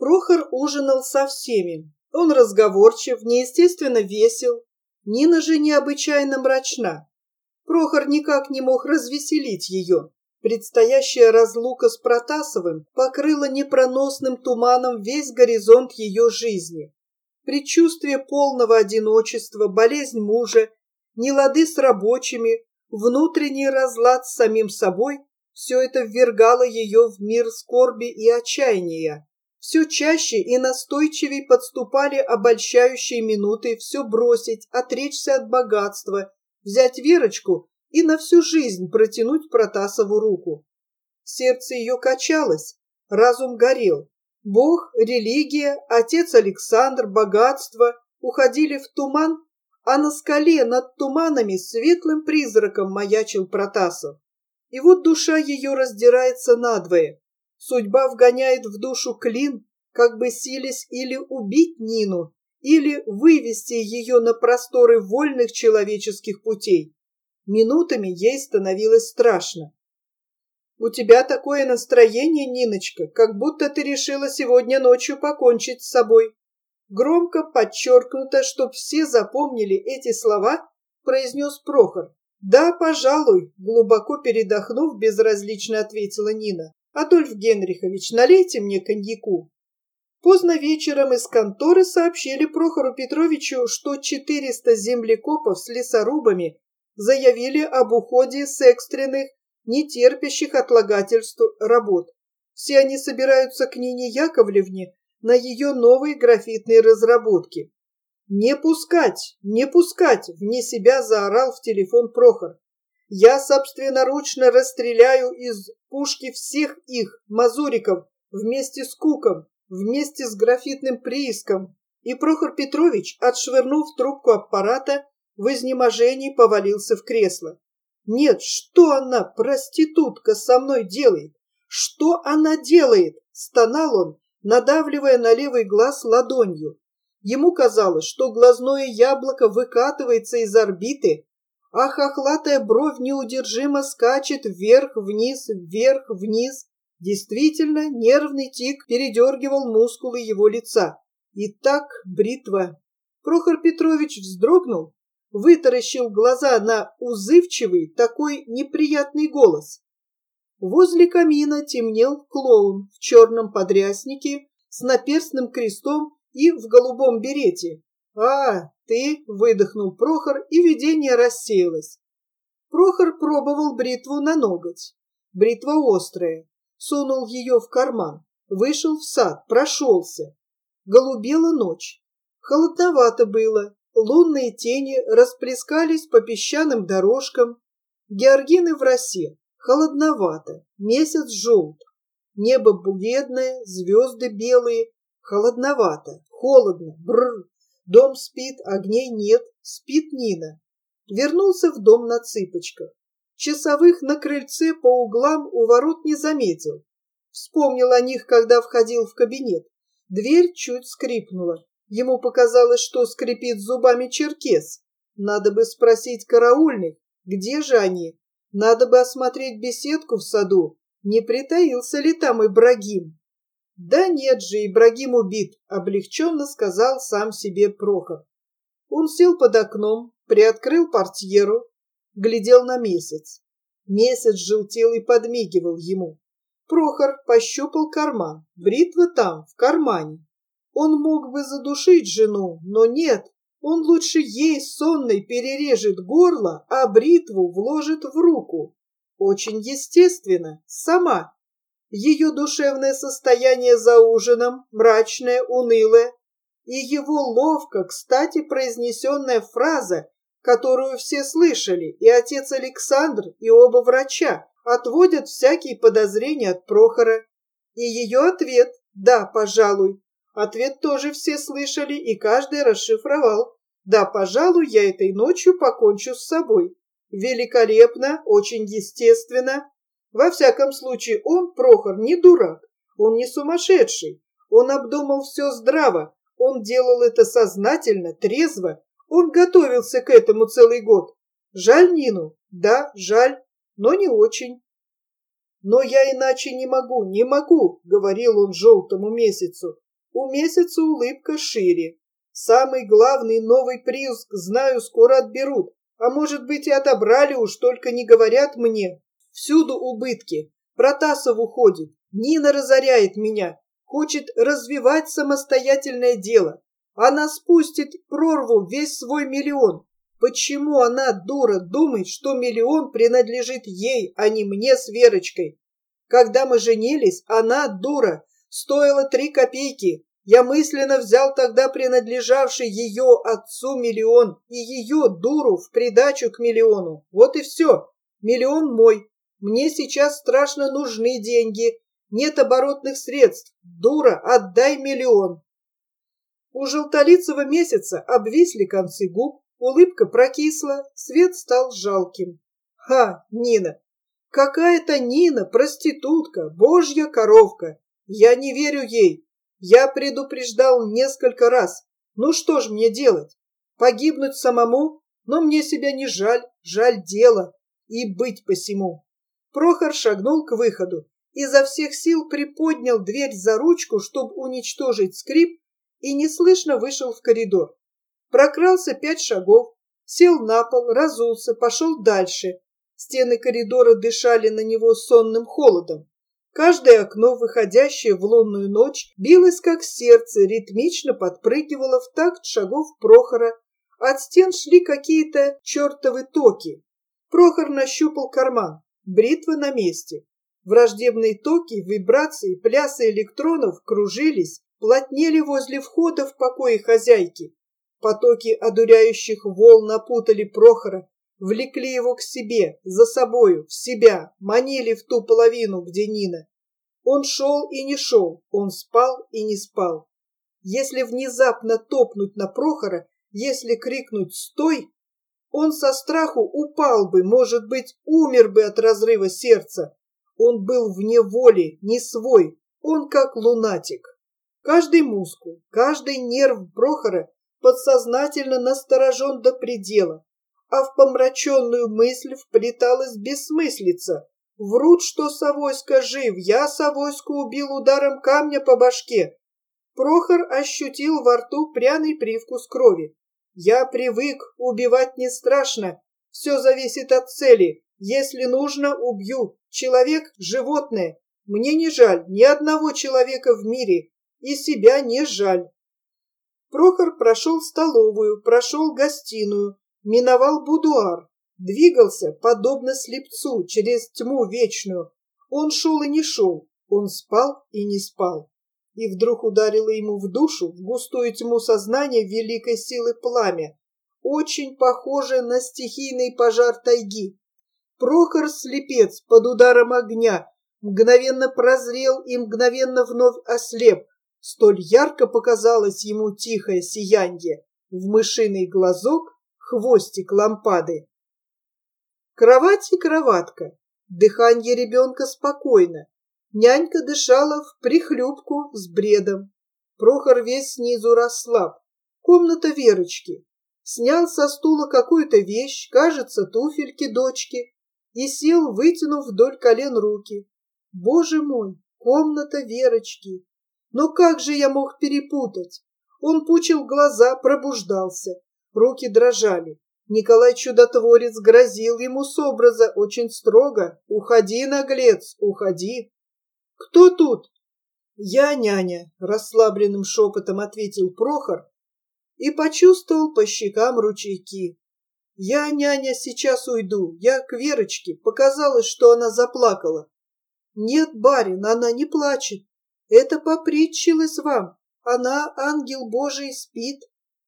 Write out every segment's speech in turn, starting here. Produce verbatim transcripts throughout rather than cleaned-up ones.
Прохор ужинал со всеми. Он разговорчив, неестественно весел. Нина же необычайно мрачна. Прохор никак не мог развеселить ее. Предстоящая разлука с Протасовым покрыла непроносным туманом весь горизонт ее жизни. Предчувствие полного одиночества, болезнь мужа, нелады с рабочими, внутренний разлад с самим собой – все это ввергало ее в мир скорби и отчаяния. Все чаще и настойчивее подступали обольщающие минуты все бросить, отречься от богатства, взять Верочку и на всю жизнь протянуть Протасову руку. Сердце ее качалось, разум горел. Бог, религия, отец Александр, богатство уходили в туман, а на скале над туманами светлым призраком маячил Протасов. И вот душа ее раздирается надвое. Судьба вгоняет в душу клин, как бы силясь или убить Нину, или вывести ее на просторы вольных человеческих путей. Минутами ей становилось страшно. «У тебя такое настроение, Ниночка, как будто ты решила сегодня ночью покончить с собой». Громко, подчеркнуто, чтоб все запомнили эти слова, произнес Прохор. «Да, пожалуй», глубоко передохнув, безразлично ответила Нина. «Адольф Генрихович, налейте мне коньяку». Поздно вечером из конторы сообщили Прохору Петровичу, что четыреста землекопов с лесорубами заявили об уходе с экстренных, не терпящих отлагательств работ. Все они собираются к Нине Яковлевне на ее новые графитные разработки. «Не пускать, не пускать!» — вне себя заорал в телефон Прохор. «Я собственноручно расстреляю из пушки всех их, мазуриков, вместе с Куком, вместе с графитным прииском». И Прохор Петрович, отшвырнув трубку аппарата, в изнеможении повалился в кресло. «Нет, что она, проститутка, со мной делает? Что она делает?» — стонал он, надавливая на левый глаз ладонью. Ему казалось, что глазное яблоко выкатывается из орбиты, а хохлатая бровь неудержимо скачет вверх-вниз, вверх-вниз. Действительно, нервный тик передергивал мускулы его лица. Итак, бритва. Прохор Петрович вздрогнул, вытаращил глаза на узывчивый, такой неприятный голос. Возле камина темнел клоун в черном подряснике с наперстным крестом и в голубом берете. «А, ты!» — выдохнул Прохор, и видение рассеялось. Прохор пробовал бритву на ноготь. Бритва острая. Сунул ее в карман. Вышел в сад, прошелся. Голубела ночь. Холодновато было. Лунные тени расплескались по песчаным дорожкам. Георгины в росе. Холодновато. Месяц желт. Небо бледное, звезды белые. Холодновато. Холодно. Бррр. Дом спит, огней нет. Спит Нина. Вернулся в дом на цыпочках. Часовых на крыльце по углам у ворот не заметил. Вспомнил о них, когда входил в кабинет. Дверь чуть скрипнула. Ему показалось, что скрипит зубами черкес. Надо бы спросить караульных, где же они? Надо бы осмотреть беседку в саду. Не притаился ли там Ибрагим? Да нет же, Ибрагим убит, облегченно сказал сам себе Прохор. Он сел под окном, приоткрыл портьеру, глядел на месяц. Месяц желтел и подмигивал ему. Прохор пощупал карман. Бритва там, в кармане. Он мог бы задушить жену, но нет. Он лучше ей сонной перережет горло, а бритву вложит в руку. Очень естественно, сама. Ее душевное состояние за ужином, мрачное, унылое. И его ловко, кстати, произнесенная фраза, которую все слышали, и отец Александр, и оба врача, отводят всякие подозрения от Прохора. И ее ответ «да, пожалуй». Ответ тоже все слышали, и каждый расшифровал. «Да, пожалуй, я этой ночью покончу с собой». Великолепно, очень естественно. Во всяком случае, он, Прохор, не дурак, он не сумасшедший. Он обдумал все здраво, он делал это сознательно, трезво. Он готовился к этому целый год. Жаль Нину? Да, жаль, но не очень. «Но я иначе не могу, не могу», — говорил он желтому месяцу. У месяца улыбка шире. Самый главный новый приз, знаю, скоро отберут. А может быть и отобрали уж, только не говорят мне. Всюду убытки. Протасов уходит. Нина разоряет меня. Хочет развивать самостоятельное дело. Она спустит прорву весь свой миллион. Почему она, дура, думает, что миллион принадлежит ей, а не мне с Верочкой? Когда мы женились, она, дура, стоила три копейки. Я мысленно взял тогда принадлежавший ее отцу миллион и ее, дуру, в придачу к миллиону. Вот и все. Миллион мой. Мне сейчас страшно нужны деньги. Нет оборотных средств. Дура, отдай миллион. У желтолицего месяца обвисли концы губ, улыбка прокисла, свет стал жалким. Ха, Нина! Какая-то Нина, проститутка, божья коровка. Я не верю ей. Я предупреждал несколько раз. Ну что ж мне делать? Погибнуть самому? Но мне себя не жаль, жаль дело. И быть посему. Прохор шагнул к выходу. Изо всех сил приподнял дверь за ручку, чтобы уничтожить скрип, и неслышно вышел в коридор. Прокрался пять шагов, сел на пол, разулся, пошел дальше. Стены коридора дышали на него сонным холодом. Каждое окно, выходящее в лунную ночь, билось как сердце, ритмично подпрыгивало в такт шагов Прохора. От стен шли какие-то чертовы токи. Прохор нащупал карман. Бритва на месте. Враждебные токи, вибрации, плясы электронов кружились, плотнели возле входа в покои хозяйки. Потоки одуряющих волн напутали Прохора, влекли его к себе, за собою, в себя, манили в ту половину, где Нина. Он шел и не шел, он спал и не спал. Если внезапно топнуть на Прохора, если крикнуть «Стой!», он со страху упал бы, может быть, умер бы от разрыва сердца. Он был вне воли, не свой, он как лунатик. Каждый мускул, каждый нерв Прохора подсознательно насторожен до предела, а в помраченную мысль вплеталась бессмыслица. Врут, что Савойска жив, я Савойску убил ударом камня по башке. Прохор ощутил во рту пряный привкус крови. Я привык, убивать не страшно, все зависит от цели. Если нужно, убью. Человек – животное. Мне не жаль ни одного человека в мире, и себя не жаль. Прохор прошел столовую, прошел гостиную, миновал будуар, двигался, подобно слепцу, через тьму вечную. Он шел и не шел, он спал и не спал. И вдруг ударило ему в душу, в густую тьму сознания великой силы пламя, очень похожее на стихийный пожар тайги. Прохор, слепец, под ударом огня, мгновенно прозрел и мгновенно вновь ослеп. Столь ярко показалось ему тихое сиянье, в мышиный глазок хвостик лампады. Кровать и кроватка, дыхание ребенка спокойно. Нянька дышала в прихлюпку с бредом. Прохор весь снизу расслаб. Комната Верочки. Снял со стула какую-то вещь, кажется, туфельки дочки, и сел, вытянув вдоль колен руки. Боже мой, комната Верочки! Но как же я мог перепутать? Он пучил глаза, пробуждался. Руки дрожали. Николай Чудотворец грозил ему с образа очень строго. «Уходи, наглец, уходи!» «Кто тут?» «Я, няня», — расслабленным шепотом ответил Прохор и почувствовал по щекам ручейки. «Я, няня, сейчас уйду. Я к Верочке. Показалось, что она заплакала». «Нет, барин, она не плачет. Это попритчилось вам. Она, ангел Божий, спит».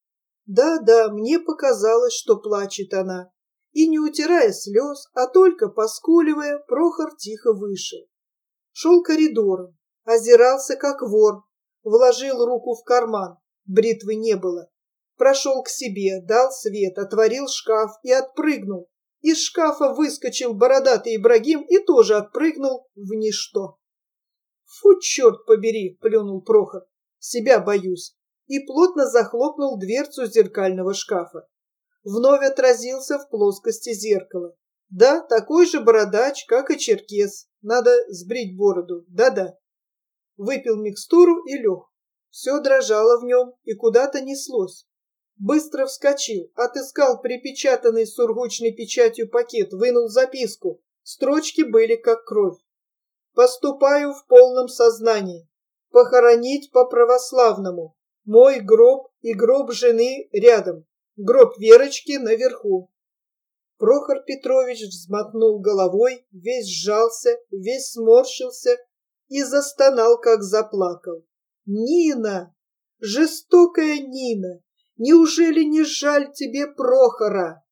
Да-да, мне показалось, что плачет она. И не утирая слез, а только поскуливая, Прохор тихо вышел. Шел коридором, озирался как вор, вложил руку в карман, бритвы не было. Прошел к себе, дал свет, отворил шкаф и отпрыгнул. Из шкафа выскочил бородатый Ибрагим и тоже отпрыгнул в ничто. «Фу, черт побери!» — плюнул Прохор. «Себя боюсь!» И плотно захлопнул дверцу зеркального шкафа. Вновь отразился в плоскости зеркала. Да, такой же бородач, как и черкес. Надо сбрить бороду. Да-да. Выпил микстуру и лег. Все дрожало в нем и куда-то неслось. Быстро вскочил, отыскал припечатанный сургучной печатью пакет, вынул записку. Строчки были как кровь. «Поступаю в полном сознании. Похоронить по-православному. Мой гроб и гроб жены рядом. Гроб Верочки наверху». Прохор Петрович взмотнул головой, весь сжался, весь сморщился и застонал, как заплакал. «Нина! Жестокая Нина! Неужели не жаль тебе Прохора?»